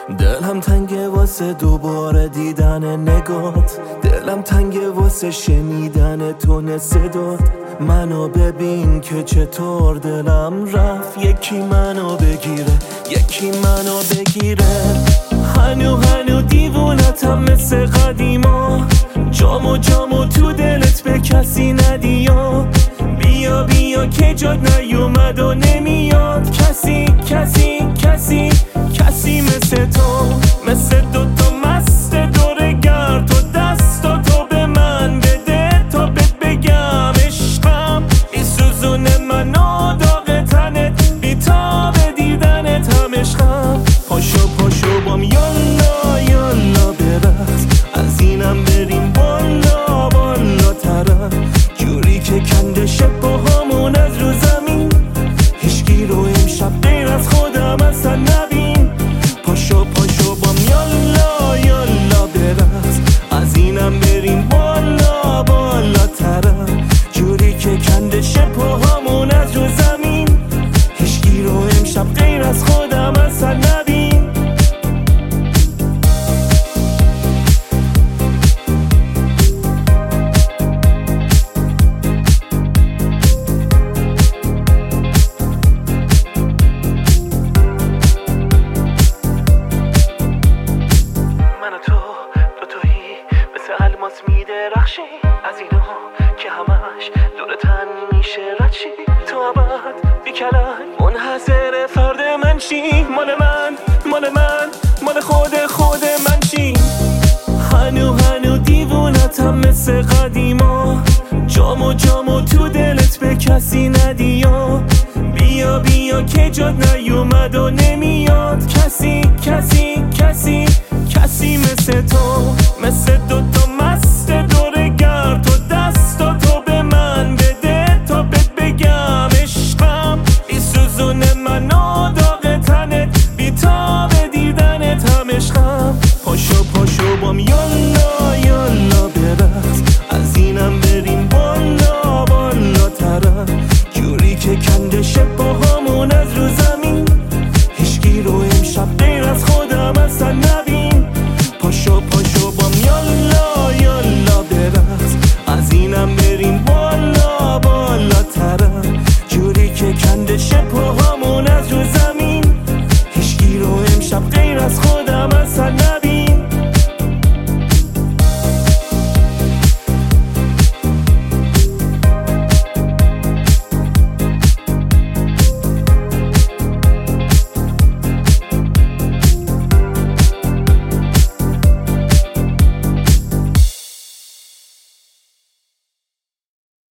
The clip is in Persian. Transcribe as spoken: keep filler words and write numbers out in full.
دلم تنگه واسه دوباره دیدن نگات، دلم تنگه واسه شنیدن تون صدات. منو ببین که چطور دلم رفت، یکی منو بگیره یکی منو بگیره. هنو هنو دیوونتم مثل قدیما، جامو جامو تو دلت به کسی ندیا. بیا بیا که جاد نیومد و نمیاد کسی کسی کسی کسی مثل تو، مثل دوتا مست دور گرد و دستا تو به من بده تا بهت بگم عشقم. این سوزونه منو داغ تنت بیتاب دیدنت هم عشقم. پاشو پاشو بام یالا یالا برقص، از اینم بریم بالا بالا ترم، جوری که کندشه پاهامون از رو زمین. هیچکی رو امشب غیر از خودم اصلا نبین. پاشو پاشو بام یالا یالا برقص، از اینم بریم بالا بالا ترم، جوری که کندشه پاهامون از رو زمین. هیچکی رو امشب غیر از خودم اصلا نبین. میدرخشی از اینا که همش دور تن میشه ردشی، تو ابد بی کلنگ منحصر فرد من چی؟ مال من مال من مال خود خود من چی؟ هنو هنو دیوونتم مثل قدیما، جامو جامو تو دلت به کسی ندیا. بیا بیا که جاد نیومد و نمیاد کسی کسی کسی کسی مثل تو، مثل دوتا مست دور گرد و دستا تو به من بده تا بهت بگم عشقم. این سوزونه منو داغ تنت بیتاب دیدنت هم عشقم. پاشو پاشو بام یالا یالا برقص، از اینم بریم بالا بالا ترم، جوری که کندشه پاهامون از رو زمین. هیچکی رو امشب غیر از